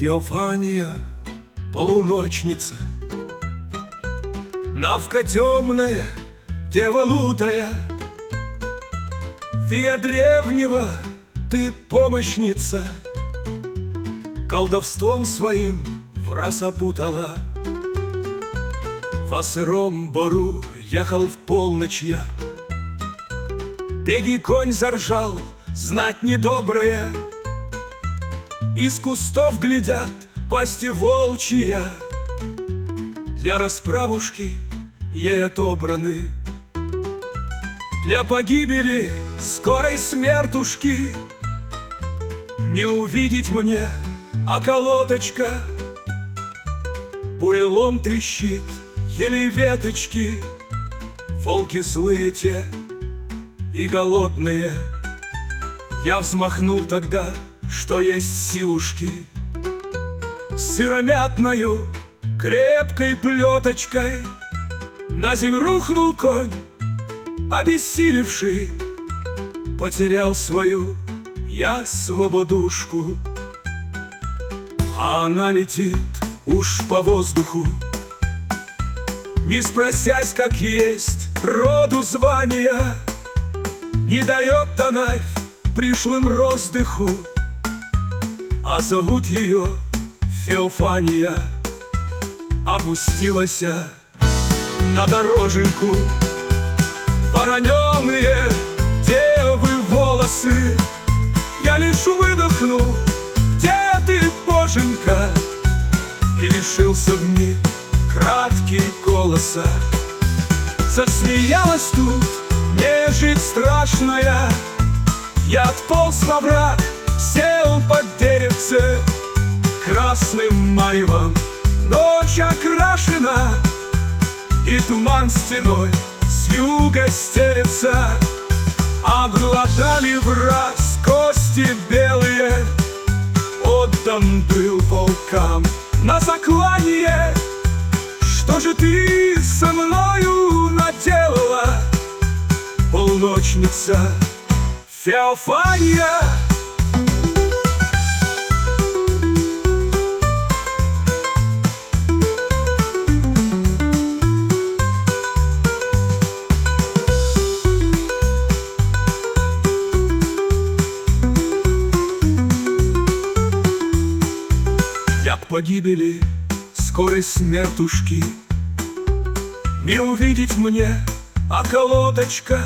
Феофания, полуночница, навка темная, дева лутая, Фея древнего, ты помощница, колдовством своим враз опутала. Во сыром бору ехал в полночь я, беги конь заржал, знать недоброе. Из кустов глядят пасти волчья, для расправушки ей отобраны, для погибели скорой смертушки. Не увидеть мне околоточка, бурелом трещит, еле веточки. Волки злые те и голодные. Я взмахнул тогда, что есть силушки, сыромятною крепкой плеточкой. На землю рухнул конь, обессилевший, потерял свою я свободушку. А она летит уж по воздуху, не спросясь, как есть, роду звания. Не дает тонарь пришлым роздыху, а зовут ее Феофания. Опустилась на дороженьку, вороненые девы волосы. Я лишь выдохнул: где ты, боженька? И лишился в миг краткий голоса. Засмеялась тут нежить страшная. Я отполз во враг, сел под деревце. Красным маревом ночь окрашена, и туман стеной с юга стелется. Обглодали враз кости белые, отдан был волкам на заклание. Что же ты со мною наделала, полночница Феофания? Я к погибели скорой смертушки, не увидеть мне околоточка.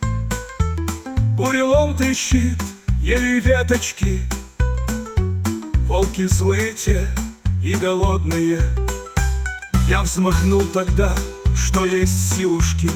Бурелом трещит, еле веточки. Волки злые те и голодные. Я взмахнул тогда, что есть силушки,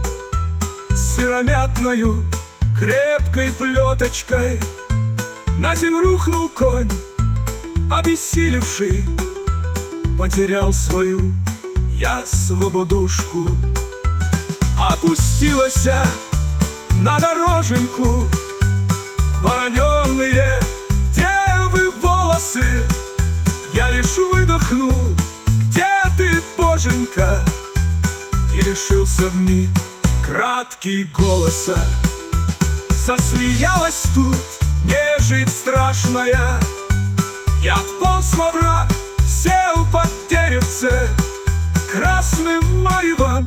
сыромятною крепкой плеточкой. На землю рухнул конь, обессилевший, потерял свою я свободушку. Опустилась на дороженьку, вороненые девы волосы. Я лишь выдохнул: где ты, боженька? И лишился в миг краткий голоса. Засмеялась тут нежить страшная. Я отполз во враг, сел под деревце. Красным маревом